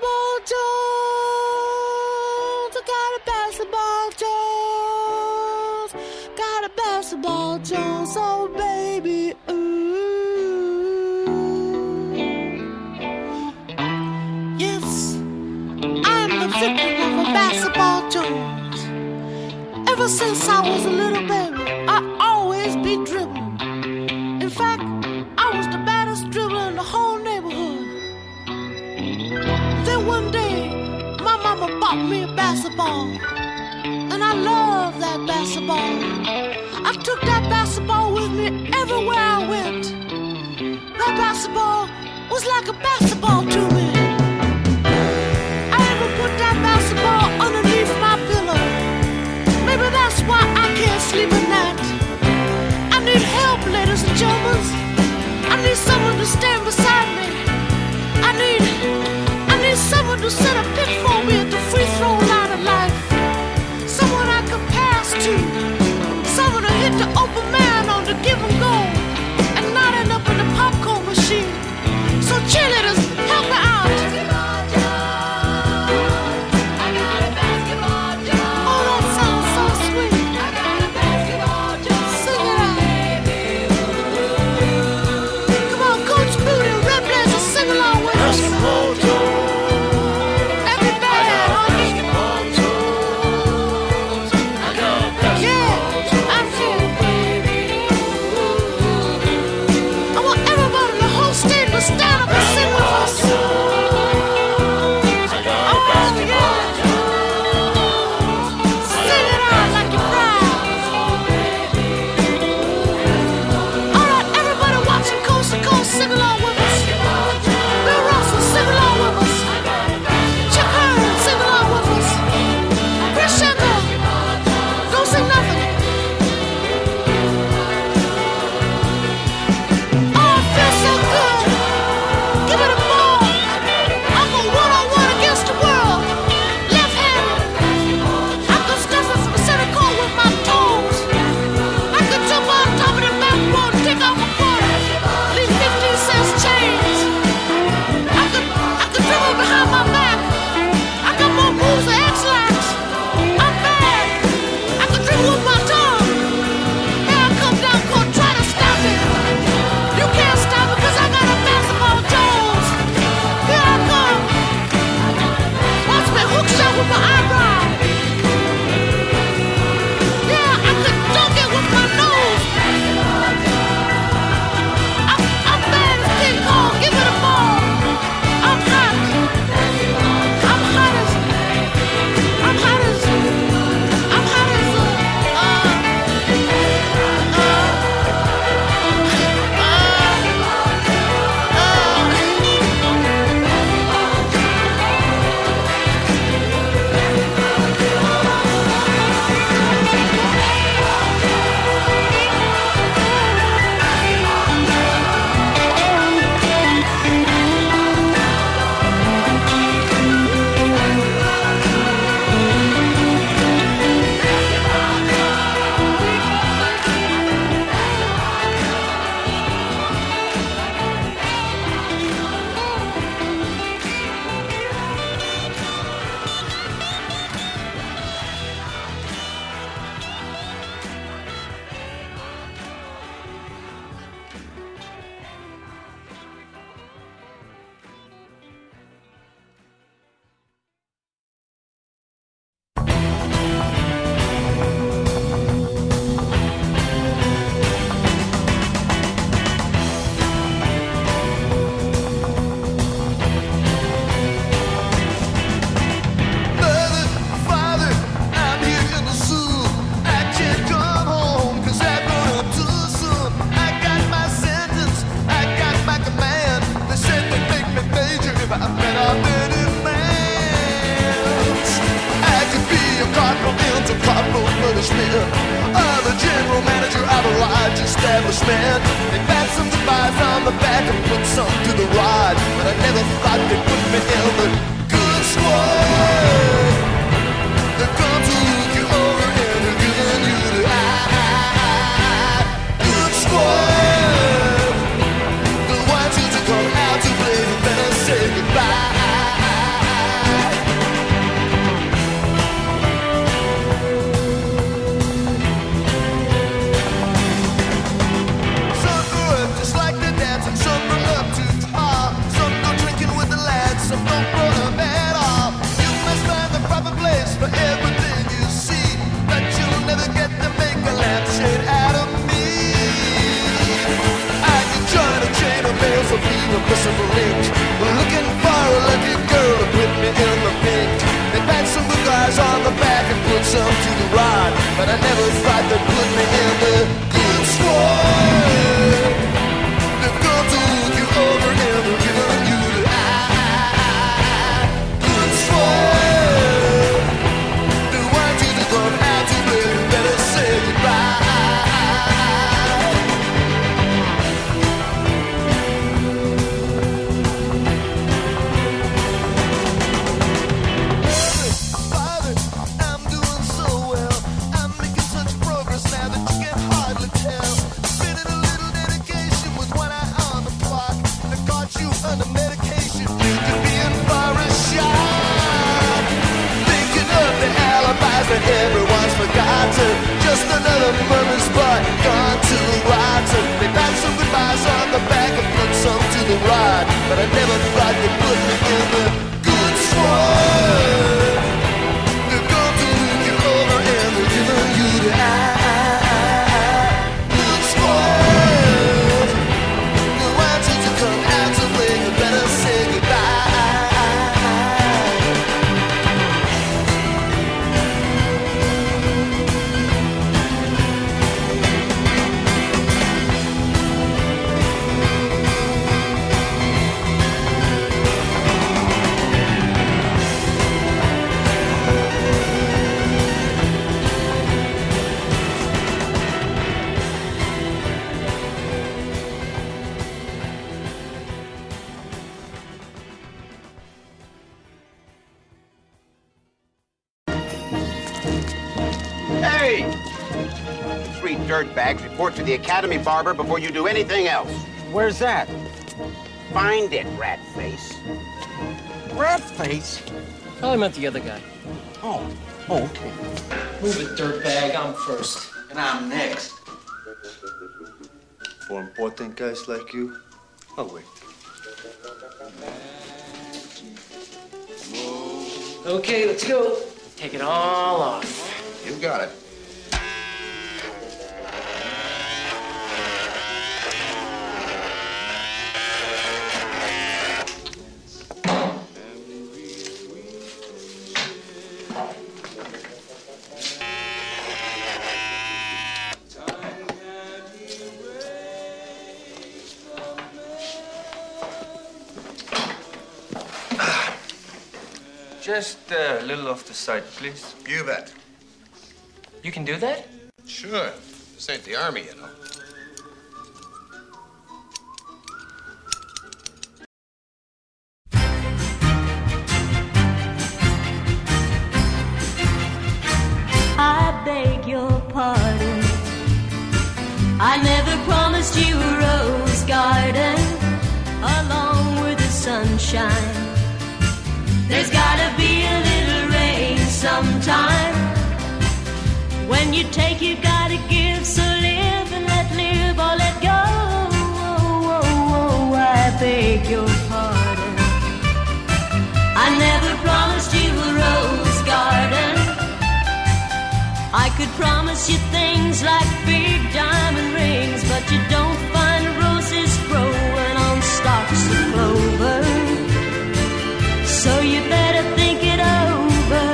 basketball Jones. I got a basketball Jones. Got a basketball Jones. Oh, baby. Ooh. Yes, I'm the victim of a basketball Jones. Ever since I was a little baby, I always be dribbling. In fact, I was the baddest dribbler in the whole neighborhood. Then one day, my mama bought me a basketball, and I love that basketball. I took that basketball with me everywhere I went. That basketball was like a basketball to me. I even put that basketball underneath my pillow. Maybe that's why I can't sleep at night. I need help, ladies and gentlemen. I need someone to stand beside me. I need someone to set a pick for me at the free throw line of life. Someone I can pass to. Someone to hit the open man on the give and go and not end up in the popcorn machine. So cheerleaders, help me out. Establishment. They passed some supplies on the back and put some to the ride, but I never thought they'd put me in the good squad. They've come to look you over and they're giving you the eye. Good squad. They want you to come out to play, you better say goodbye. the missing link. Looking for a lucky girl to put me in the pink. They pat some good guys on the back and put some to the rod, but I never thought they'd put me in the good squad. They've gone to look you over and they're giving you the eye. Good squad. They want you to come out to me, you better say goodbye. Everyone's forgotten. Just another murmur spot gone to the rotten. They packed some goodbyes on the back and put some to the ride, but I never thought they'd put me in the good squad. They're going to look you over and they're giving you the eye. Good squad. They want you to come out to play. You better say goodbye. Dirtbags, report to the Academy Barber before you do anything else. Where's that? Find it, Ratface. Ratface? Oh, I meant the other guy. Oh, okay. Move it, dirtbag. I'm first. And I'm next. For important guys like you, I'll wait. Okay, let's go. Take it all off. You got it. Just a little off the side, please. You bet. You can do that? Sure. This ain't the Army, you know. I beg your pardon. I never promised you a rose garden along with the sunshine. There's gotta be a little rain sometime. When you take, you gotta give. So live and let live or let go. I beg your pardon. I never promised you a rose garden. I could promise you things like big diamond rings, but you don't find roses growing on stalks of clover. So you better think it over.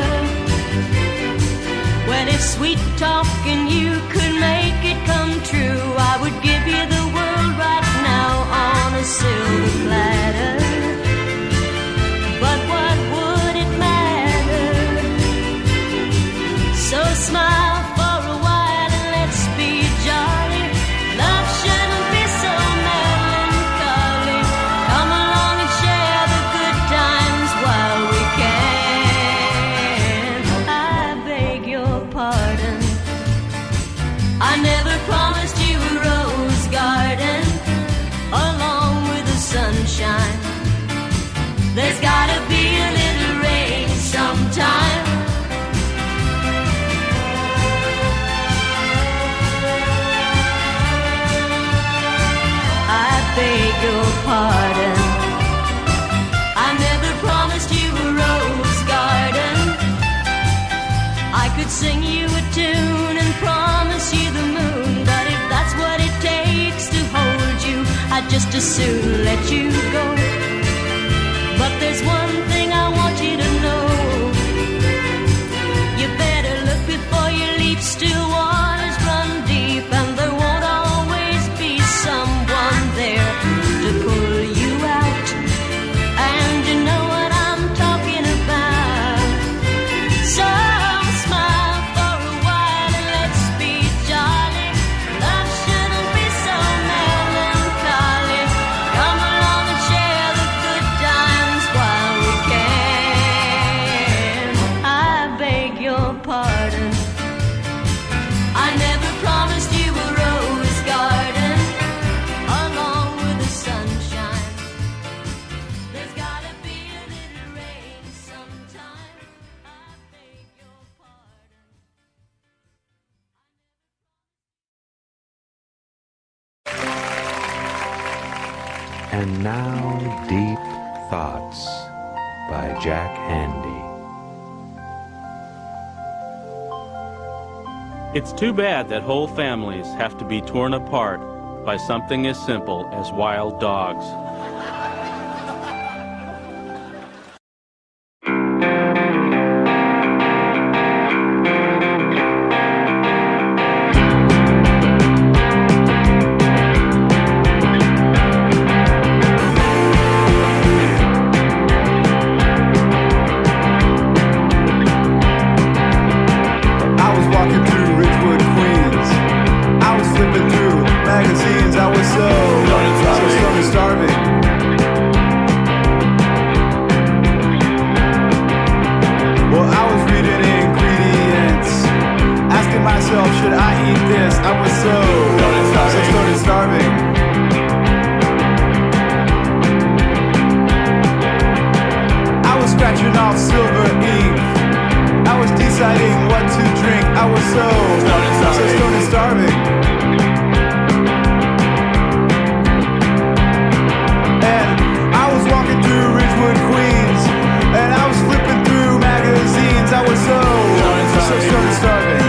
Well, if sweet talking you could make it come true, I would give you the world right now on a silver platter. But what would it matter? So smile for a while and let's be jolly. Love shouldn't be so melancholy. Come along and share the good times while we can. I beg your pardon. I never promised you a rose garden along with the sunshine. There's gotta be a little rain sometime. I beg your pardon. I never promised you a rose garden. I could sing you a tune and promise you the moon, but if that's what it takes to hold you, I I'd just as soon let you go. But there's one thing I want you to know. You better look before you leap. Still waters run deep, and there won't always be someone there to pull you out. And you know what I'm talking about. So smile for a while and let's be jolly. Love shouldn't be so melancholy. Come along and share the good times while we can. I beg your pardon. I never promised you a rose garden along with the sunshine. There's gotta be a little rain sometime. I beg your pardon. And now, Deep Thoughts by Jack Handy. It's too bad that whole families have to be torn apart by something as simple as wild dogs. I was walking through Ridgewood, Queens. I was flipping through magazines. I was so starving. Well, I was reading ingredients, asking myself, should I eat this? I was so starving. I was scratching off silver ink. I was deciding what to drink. I was so stoned and starving. And I was walking through Ridgewood, Queens, and I was flipping through magazines. I was so stoned and starving.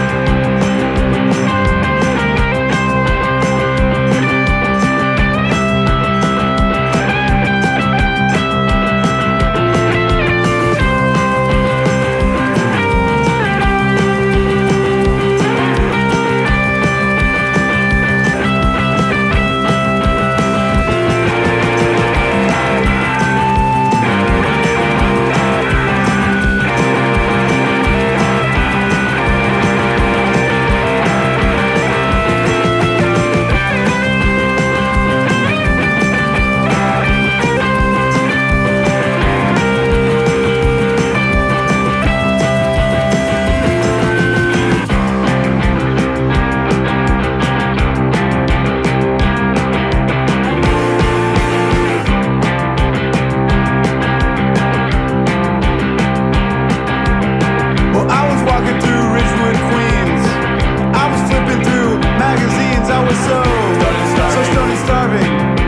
Well, I was walking through Ridgewood, Queens. I was flipping through magazines. I was so stoned and starving.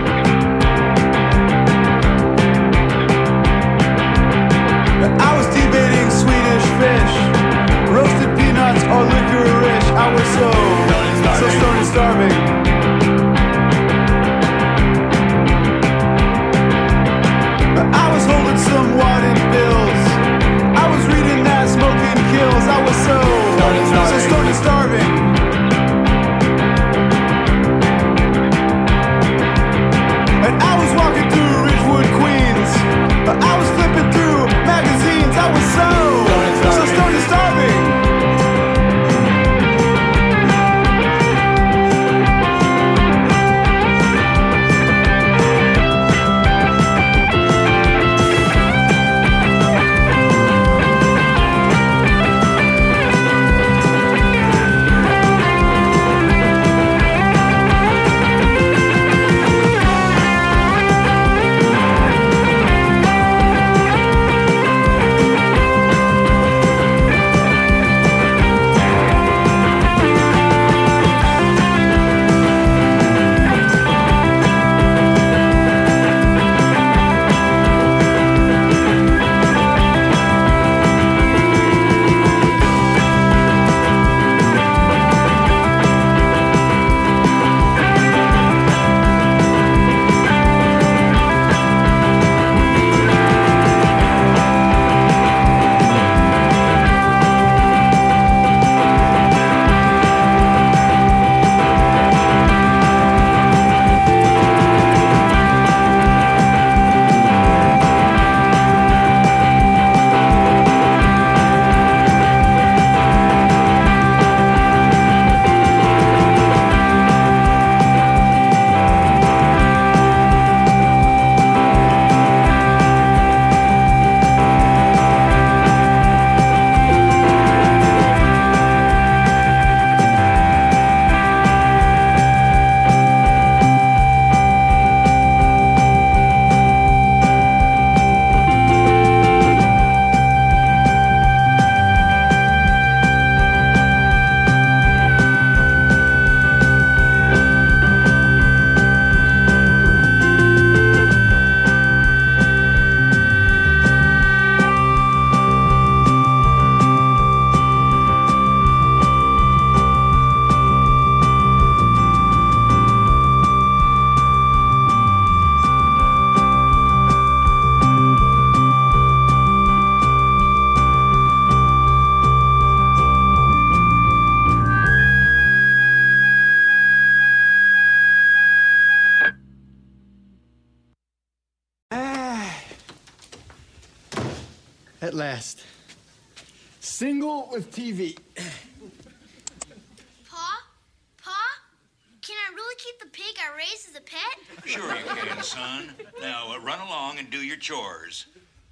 I was debating Swedish fish, roasted peanuts or licorice. I was so stoned and starving. I was holding some wadded bills. I was reading that smoking kills. I was so stoned and starving. And I was walking through Ridgewood, Queens. I was flipping through magazines. I was so stoned and starving. at last. Single with TV. Pa? Can I really keep the pig I raised as a pet? Sure you can, son. Now, run along and do your chores.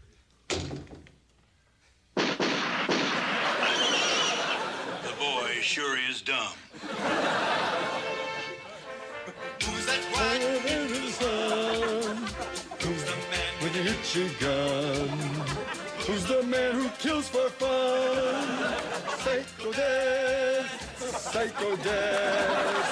The boy sure is dumb. Who's that white in the sun? Who's the man with a hitchy gun? Who's the man who kills for fun? Psycho Dad,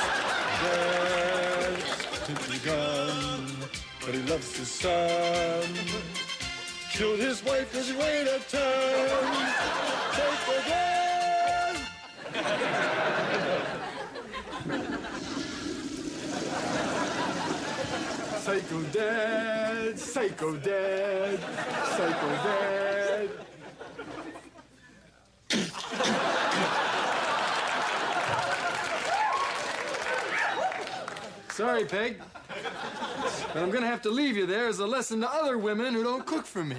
took the gun, but he loves his son. Killed his wife cause he weighed a ton. Psycho Dad! Psycho Dad, Psycho Dad, Psycho Dad. Sorry, Peg, but I'm gonna have to leave you there as a lesson to other women who don't cook for me.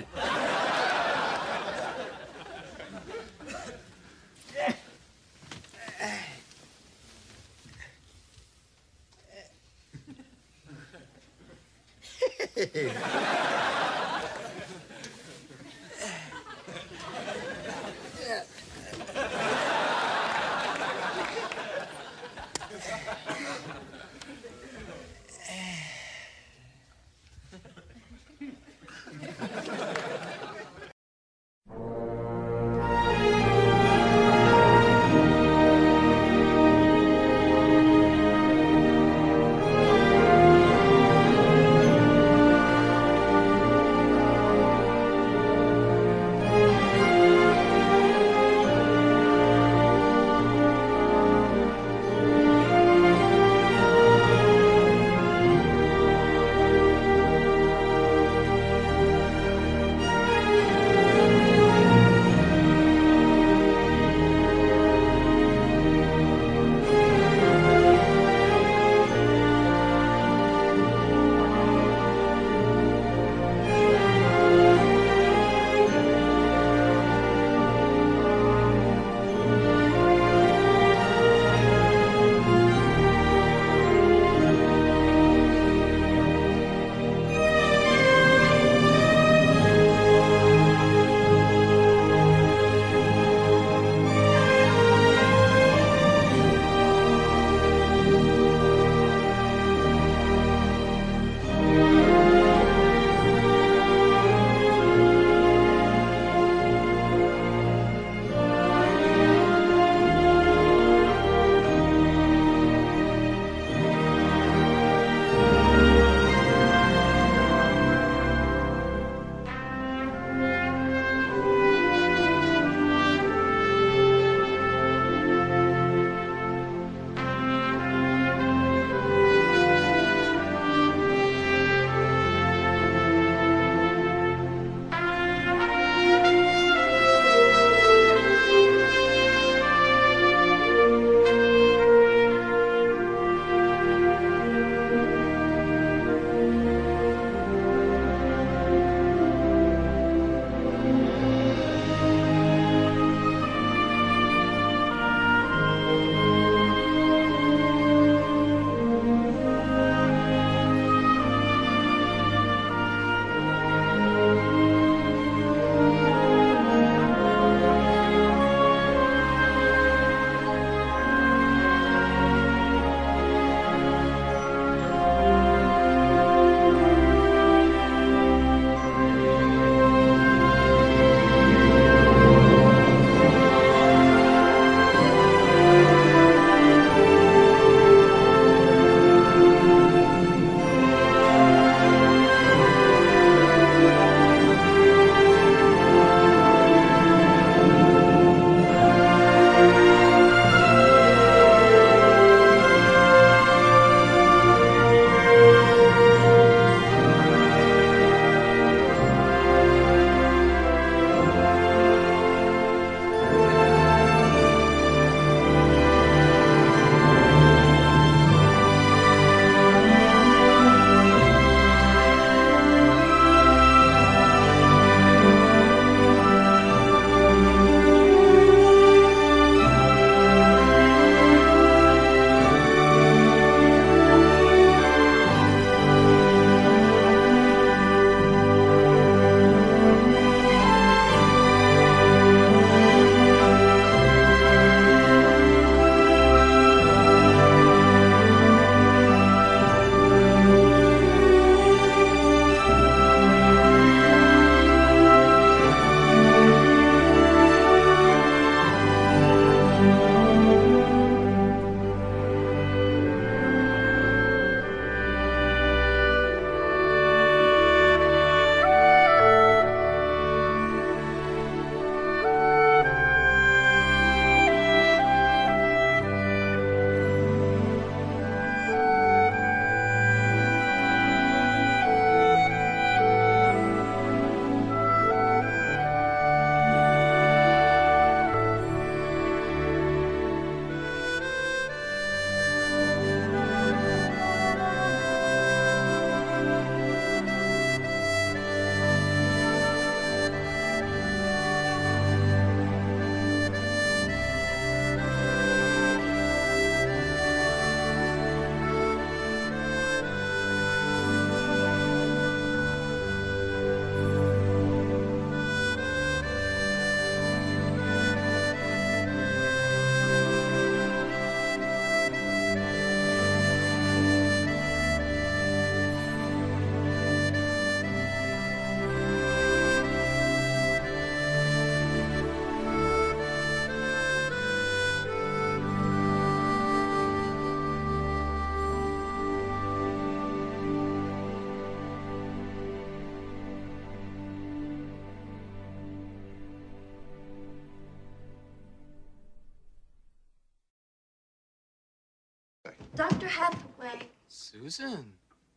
Dr. Hathaway. Susan.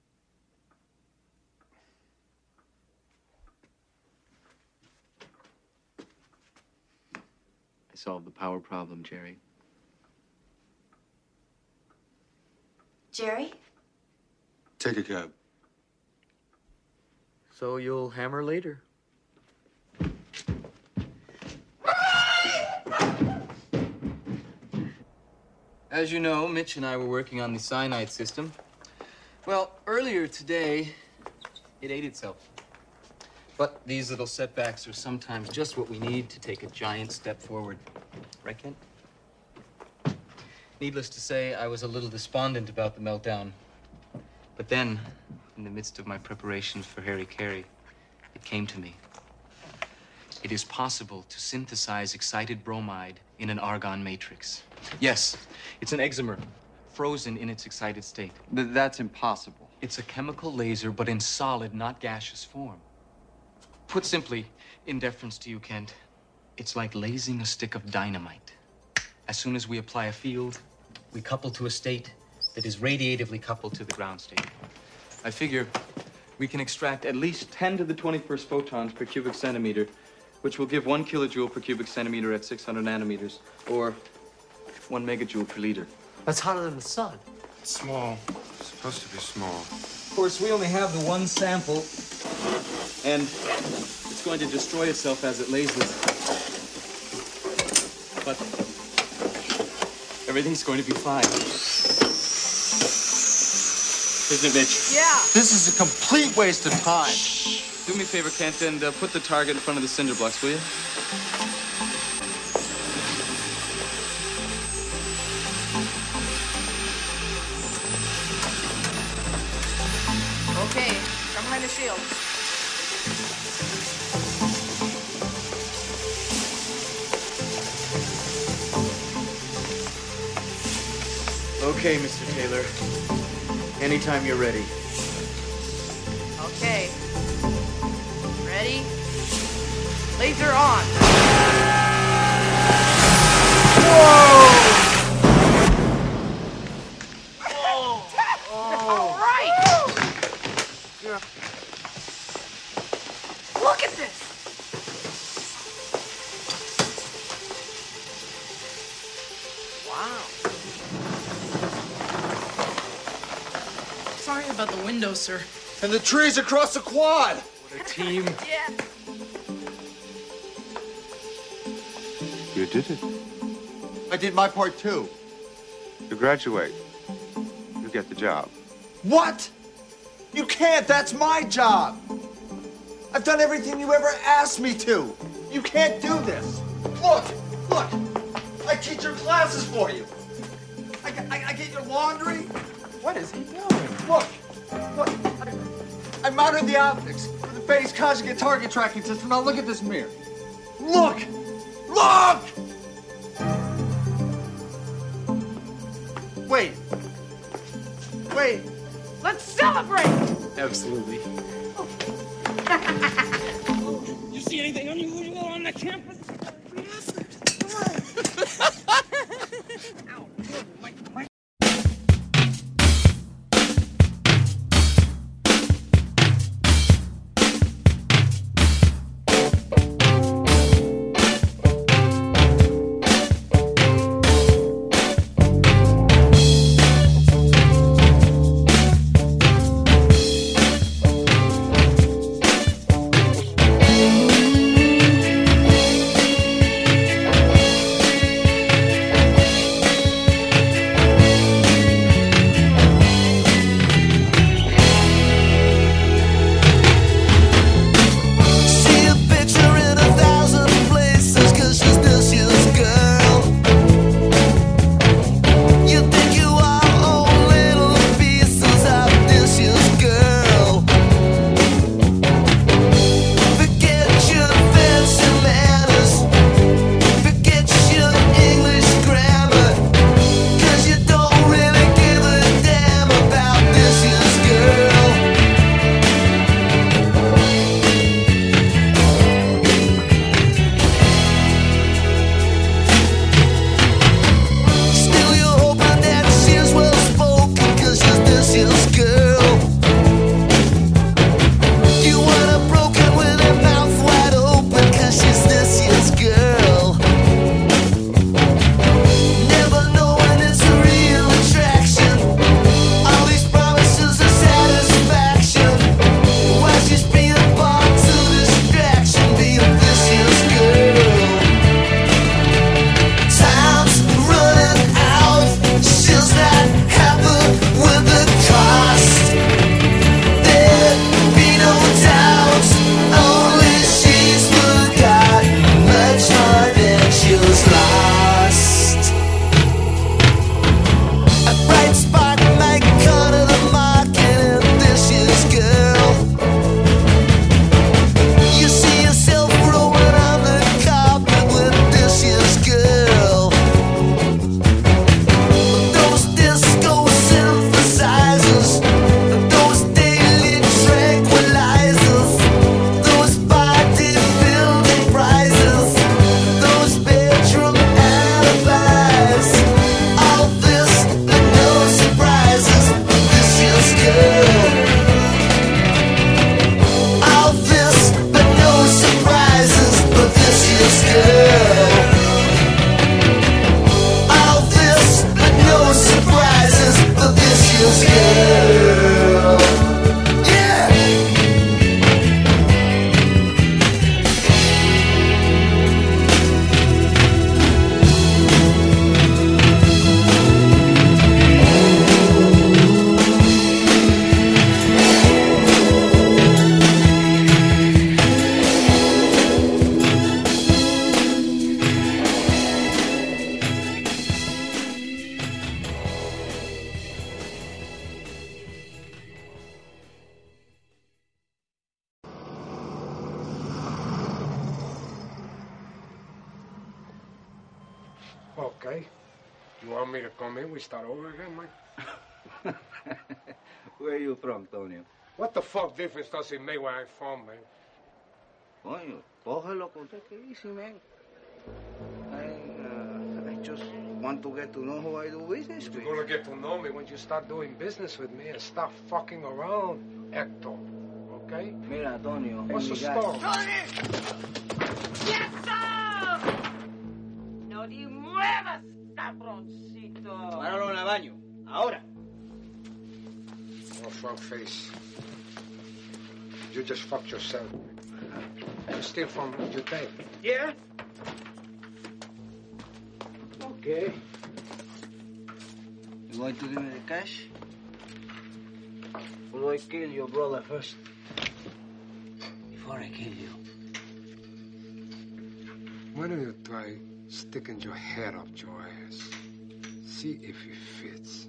I solved the power problem, Jerry. Jerry? Take a cab. So you'll hammer later. As you know, Mitch and I were working on the cyanide system. Well, earlier today, it ate itself. But these little setbacks are sometimes just what we need to take a giant step forward. Right, Kent? Needless to say, I was a little despondent about the meltdown. But then, in the midst of my preparations for Harry Carey, it came to me. It is possible to synthesize excited bromide in an argon matrix. Yes, it's an exomer, frozen in its excited state. That's impossible. It's a chemical laser, but in solid, not gaseous form. Put simply, in deference to you, Kent, it's like lasing a stick of dynamite. As soon as we apply a field, we couple to a state that is radiatively coupled to the ground state. I figure we can extract at least 10 to the 21st photons per cubic centimeter, which will give 1 kilojoule per cubic centimeter at 600 nanometers, or 1 megajoule per liter. That's hotter than the sun. It's small. It's supposed to be small. Of course, we only have the one sample, and it's going to destroy itself as it lasers. But everything's going to be fine. Isn't it, Mitch? Yeah. This is a complete waste of time. Do me a favor, Kent, and put the target in front of the cinder blocks, will you? Okay, come behind the shield. Okay, Mr. Taylor. Anytime you're ready. Okay. Ready? Laser on. All right. Look at this. Wow. Sorry about the window, sir. And the trees across the quad. What a team. Yeah. You did it. I did my part too. You graduate. You get the job. What? You can't. That's my job. I've done everything you ever asked me to. You can't do this. Look. I teach your classes for you. I get your laundry. What is he doing? Look. I mounted the optics for the phase conjugate target tracking system. Now look at this mirror. Look! Wait. Let's celebrate! Absolutely. You see anything unusual on the campus? Okay. You want me to come in? We start over again, Mike? Where are you from, Tonio? What the fuck difference does it make where I'm from, man? Coño, cógelo con usted, que easy, man. I just want to get to know how I do business with you. You're gonna get to know me when you start doing business with me and stop fucking around, Hector. Okay? Mira, Antonio. What's the story? ¡No te muevas, cabroncito! Páralo en el baño. Ahora. Oh, front face. You just fucked yourself. You steal from your day. Yeah? Okay. You going to give me the cash? Or do I kill your brother first? Before I kill you. Why don't you try sticking your head up your ass? See if it fits.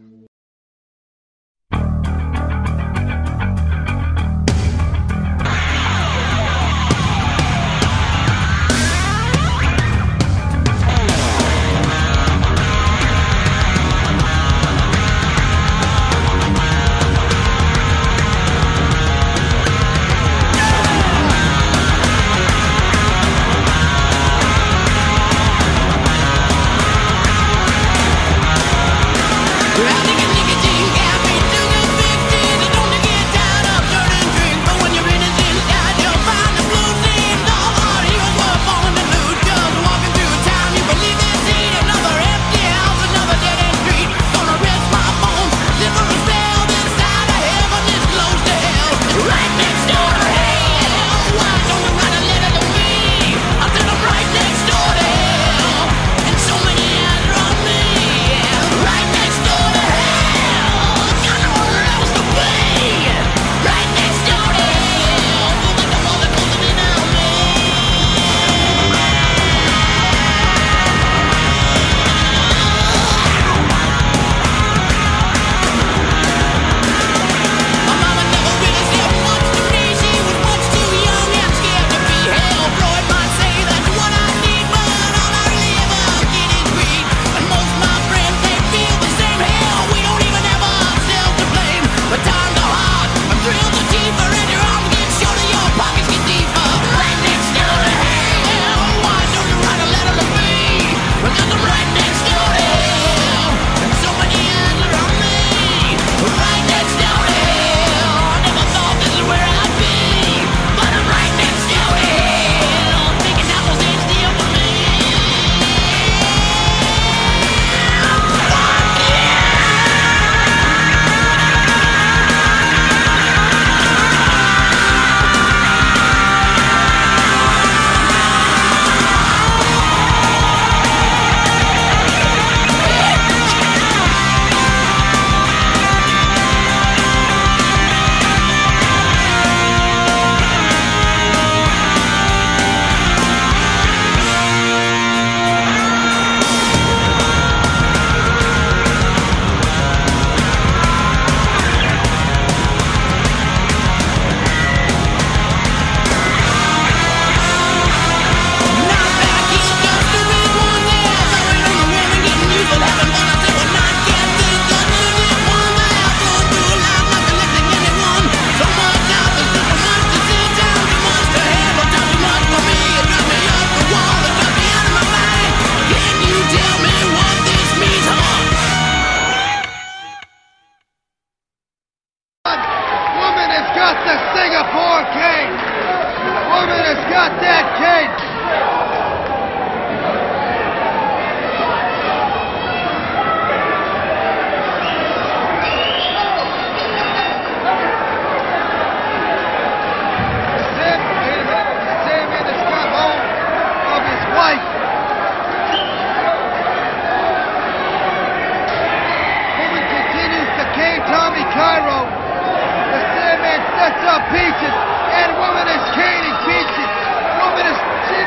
Peaches, and woman is caning peaches. Woman is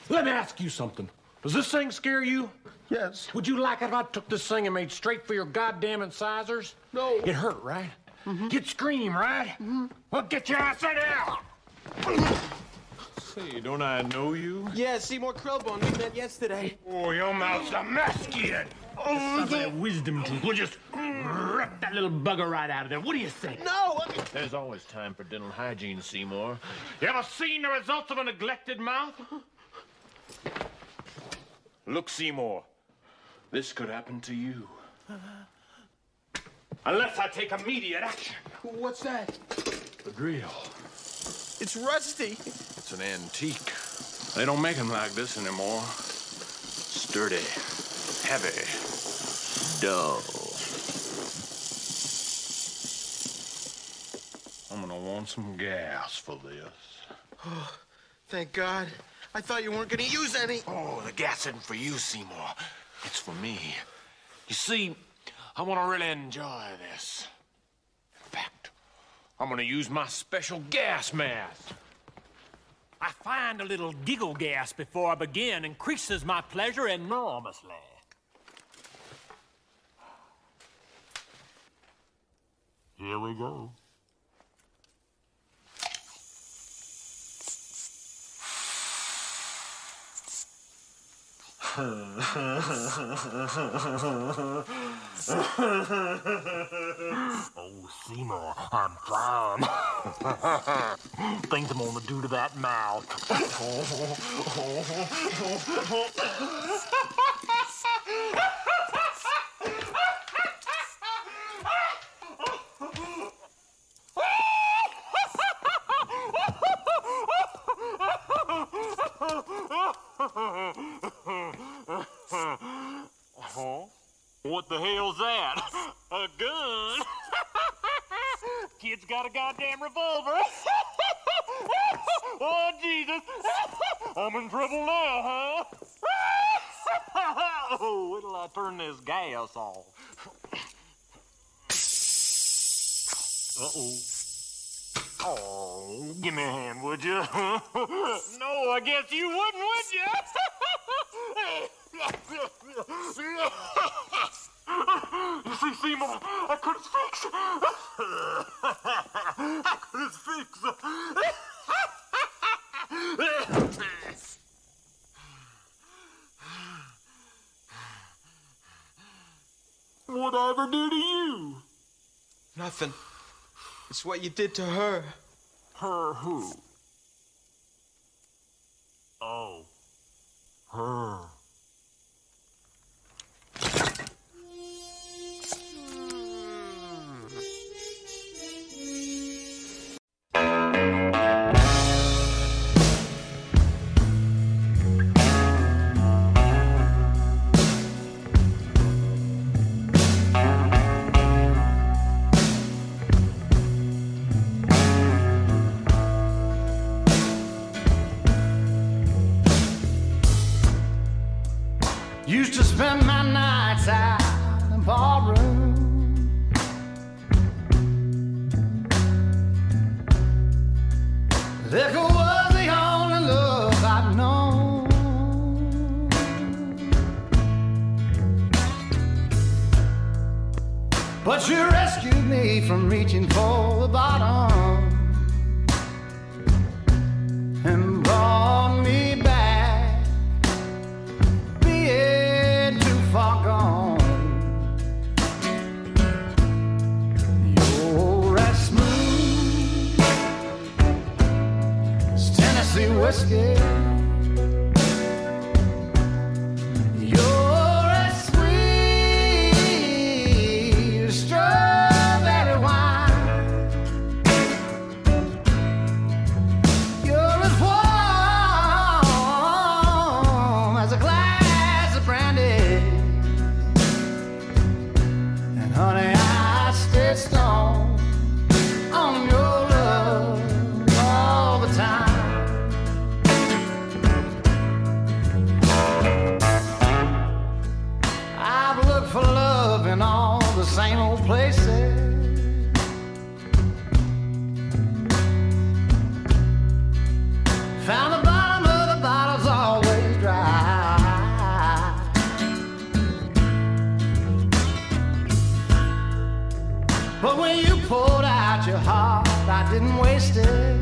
Let me ask you something. Does this thing scare you? Yes. Would you like it if I took this thing and made straight for your goddamn incisors? No. It hurt, right? Mm-hmm. You'd scream, right? Mm-hmm. Well, get your ass in here! Say, don't I know you? Yeah, Seymour Krelbone. We met yesterday. Oh, your mouth's a mess, kid. Oh, that wisdom teeth. We'll just rip that little bugger right out of there. What do you think? No! There's always time for dental hygiene, Seymour. You ever seen the results of a neglected mouth? Look, Seymour. This could happen to you. Unless I take immediate action. What's that? The drill. It's rusty. It's an antique. They don't make them like this anymore. Sturdy, heavy, dull. I'm gonna want some gas for this. Oh, thank God. I thought you weren't gonna use any. Oh, the gas isn't for you, Seymour. It's for me. You see, I want to really enjoy this. In fact, I'm going to use my special gas mask. I find a little giggle gas before I begin increases my pleasure enormously. Here we go. Oh, Seymour, I'm fine. Things I'm gonna do to that mouth. What the hell's that? A gun? Kid's got a goddamn revolver. Oh, Jesus. I'm in trouble now, huh? Oh, wait till I turn this gas off. Uh-oh. Oh, give me a hand, would you? No, I guess you wouldn't, would you? You see, Seymour, I couldn't fix it. I couldn't fix it. What'd I ever do to you? Nothing. It's what you did to her. Her who? Oh. Her. Used to spend my nights out in the barroom. Liquor was the only love I'd known. But you rescued me from reaching for the bottom and brought me back. Far gone. You're as smooth as Tennessee whiskey. You're as sweet as strawberry wine. You're as warm as a glass of brandy. Honey, I stay strong on your love all the time. I've looked for love in all the same old places. Found the bottom of the bottles always when you poured out your heart, I didn't waste it.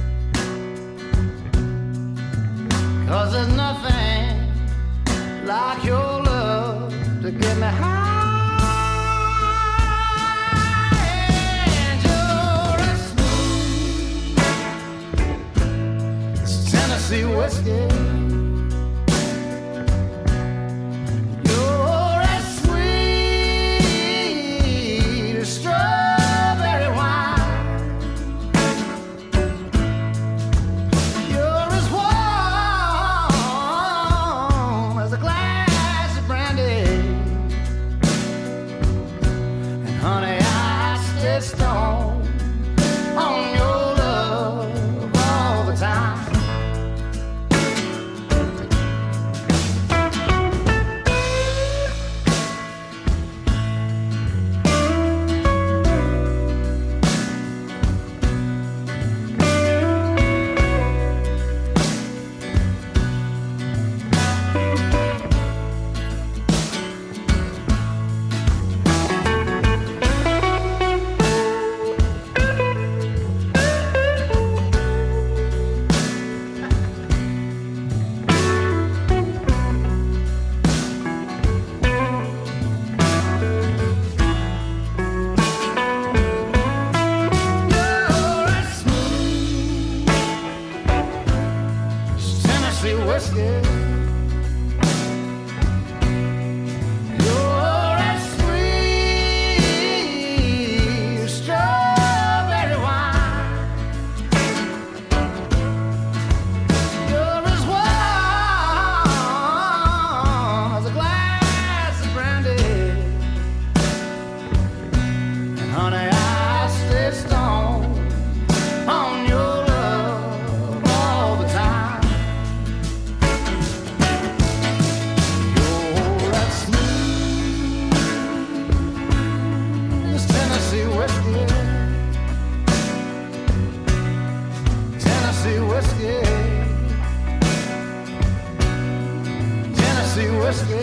'Cause there's nothing like your love to get me high. And you're as smooth as Tennessee whiskey. You're as sweet as strawberry wine. You're as warm as a glass of brandy. And honey, I stay stoned on your love all the time. Tennessee whiskey. You're as sweet as strawberry wine. You're as warm as a glass of brandy. And honey, I stay stoned on your love all the time. You're as smooth as Tennessee whiskey. Tennessee whiskey. Tennessee whiskey.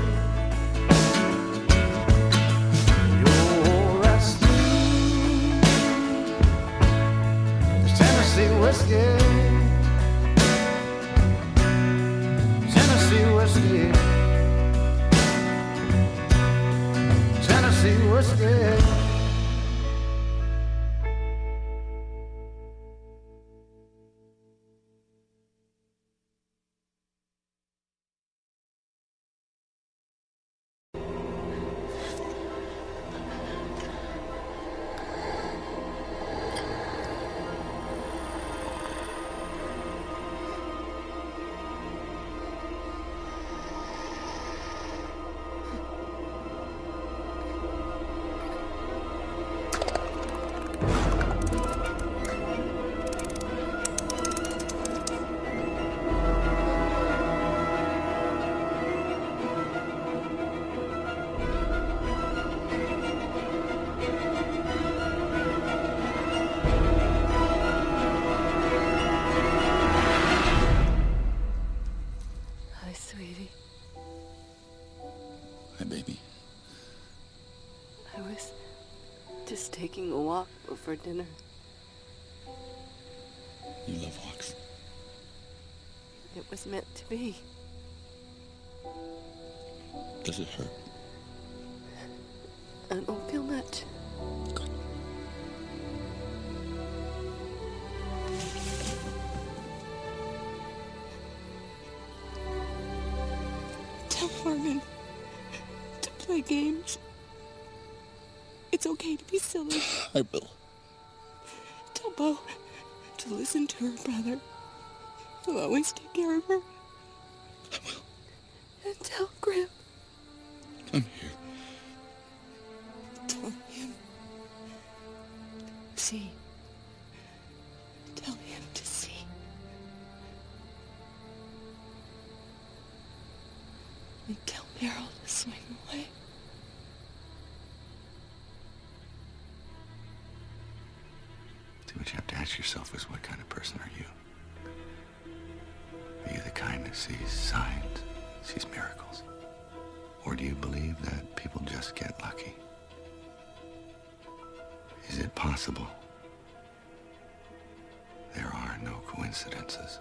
You're as smooth as Tennessee whiskey. Tennessee whiskey. Tennessee whiskey. Hi, sweetie. Hi, baby. I was just taking a walk before dinner. You love walks. It was meant to be. Does it hurt? I don't feel much. Tell Harmon to play games. It's okay to be silly. I will. Tell Bo to listen to her brother. He'll always take care of her. I will. And tell Grim. I'm here. Tell him. See. Tell him to see. And tell Meryl to swing away. See, what you have to ask yourself is, what kind of person are you? Are you the kind that sees signs, sees miracles? Or do you believe that people just get lucky? Is it possible? There are no coincidences.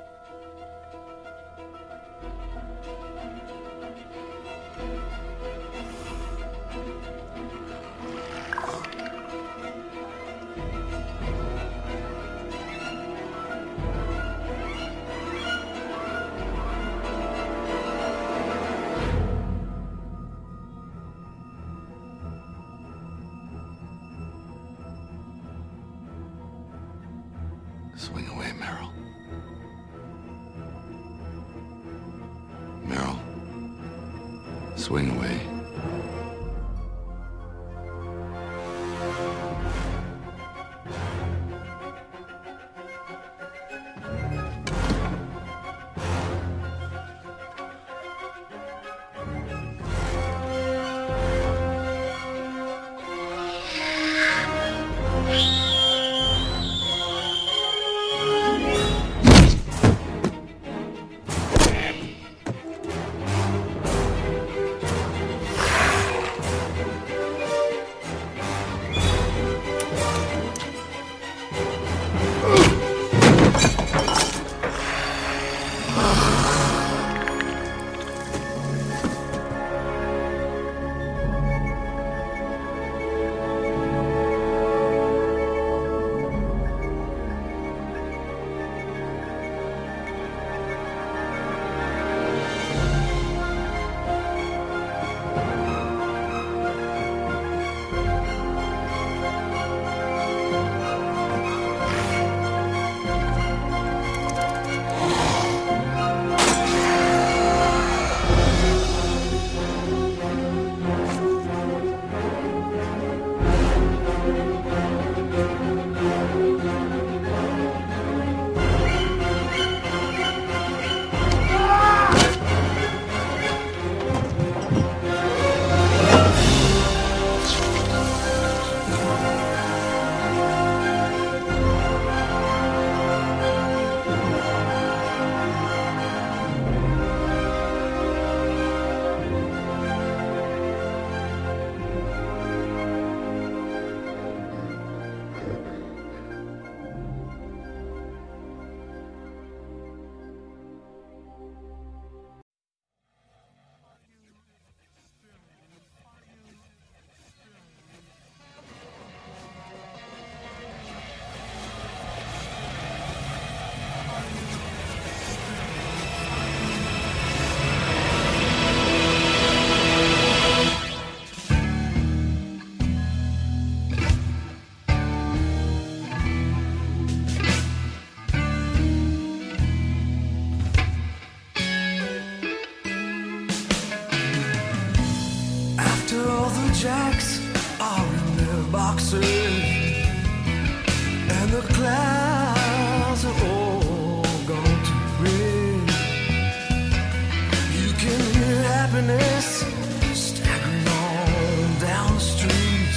Swing away, Meryl. Meryl. Swing away. Jacks are in their boxes, and the clouds are all gone to red. You can hear happiness staggering on down the street.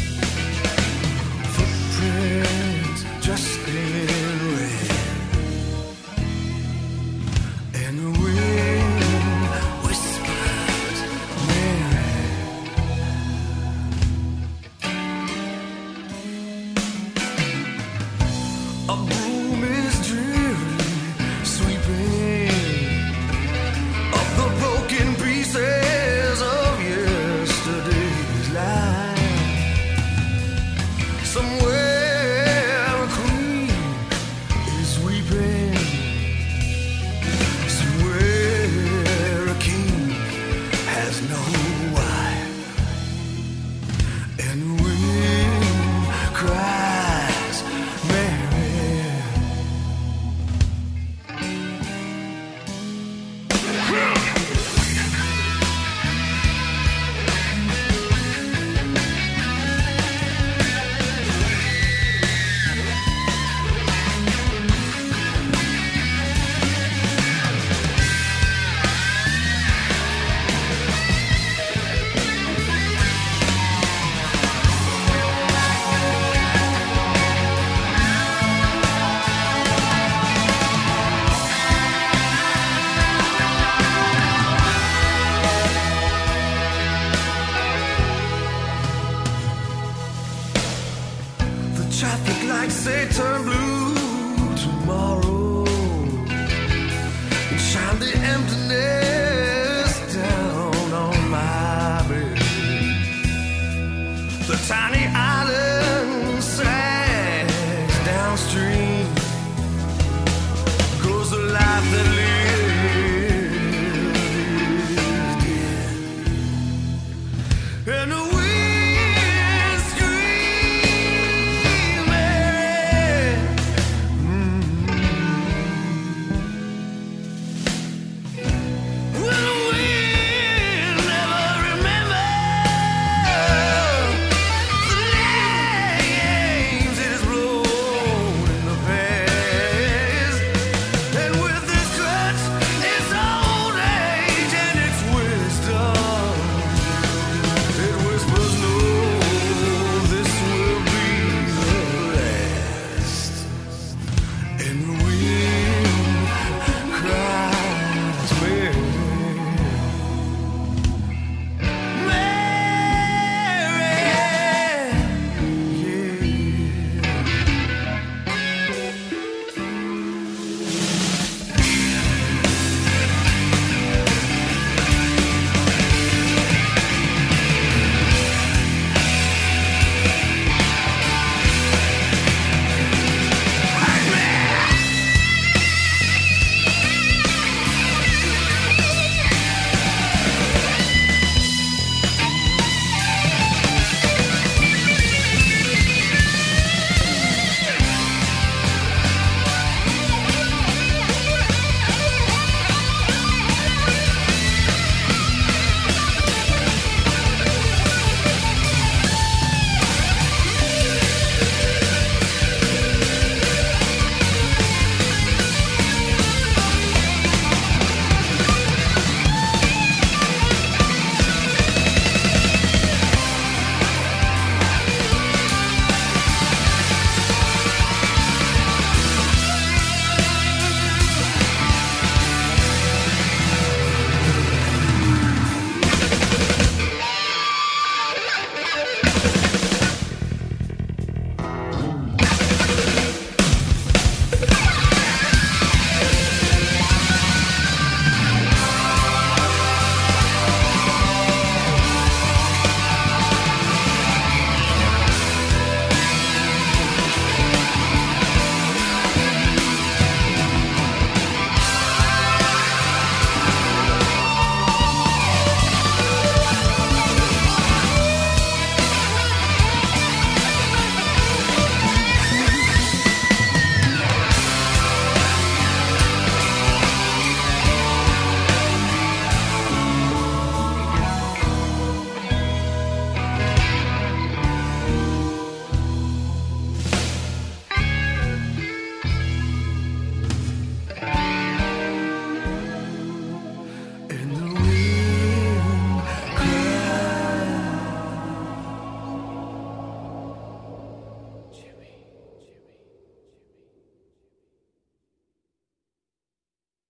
Footprints just in red, and the wind whispers Mary. say turn blue.